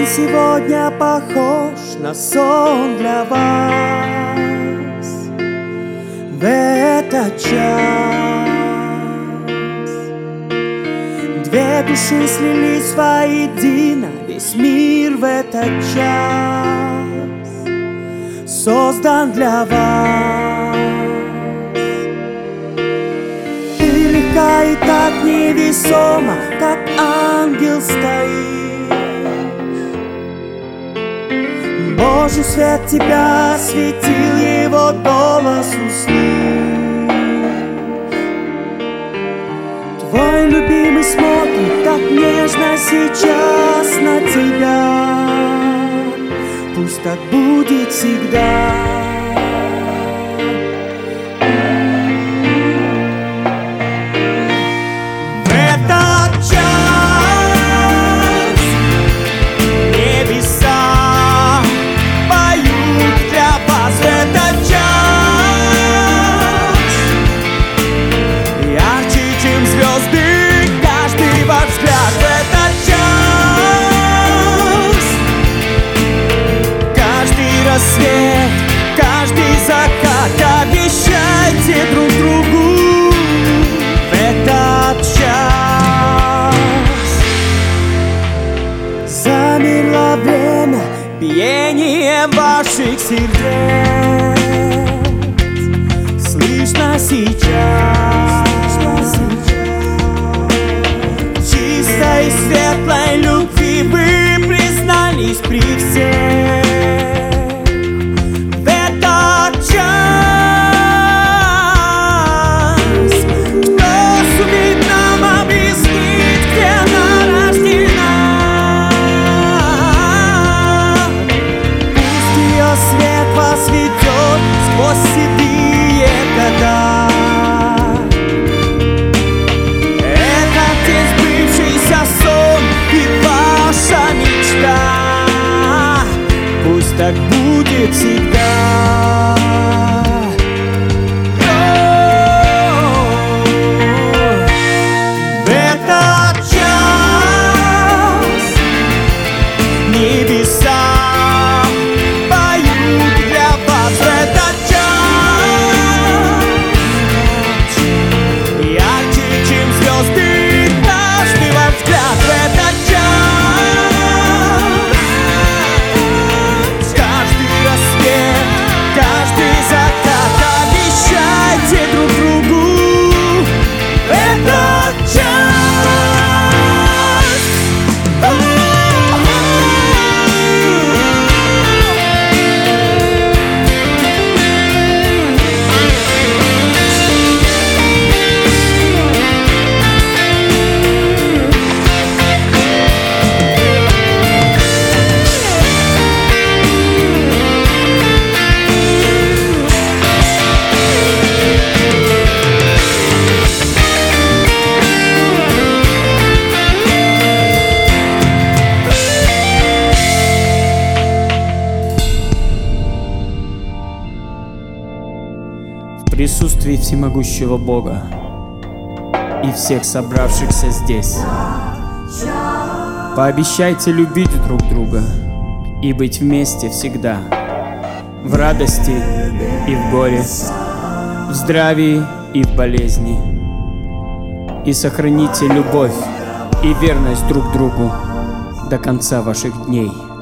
сегодня похож на сон для вас в этот час. Две души слились воедино, весь мир в этот час создан для вас. Ты легка и так невесома, как ангел стоишь. Божий свет тебя осветил, его голос услышь. Твой любимый смотрит так нежно сейчас на тебя. Пусть так будет всегда. В этот час небеса поют для вас. В этот час ярче, чем звезды, каждый ваш взгляд. В этот час каждый рассвет, каждый закат. Обещайте друг другу в этот час. Замерло время, биение ваших сердец слышно сейчас. Чистой и светлой любви вы признались при всех. В этот час кто сумеет нам объяснить, где она рождена? Пусть ее свет вас ведет сквозь седые года. Это сбывшийся сон и ваша мечта. Пусть так будет всегда. В этот час небеса поют для вас. В этот час ярче, чем звезды, каждый ваш взгляд. В этот час каждый рассвет, каждый закат. Обещайте друг другу в этот час. В присутствии всемогущего Бога и всех собравшихся здесь, пообещайте любить друг друга и быть вместе всегда, в радости и в горе, в здравии и в болезни. И сохраните любовь и верность друг другу до конца ваших дней.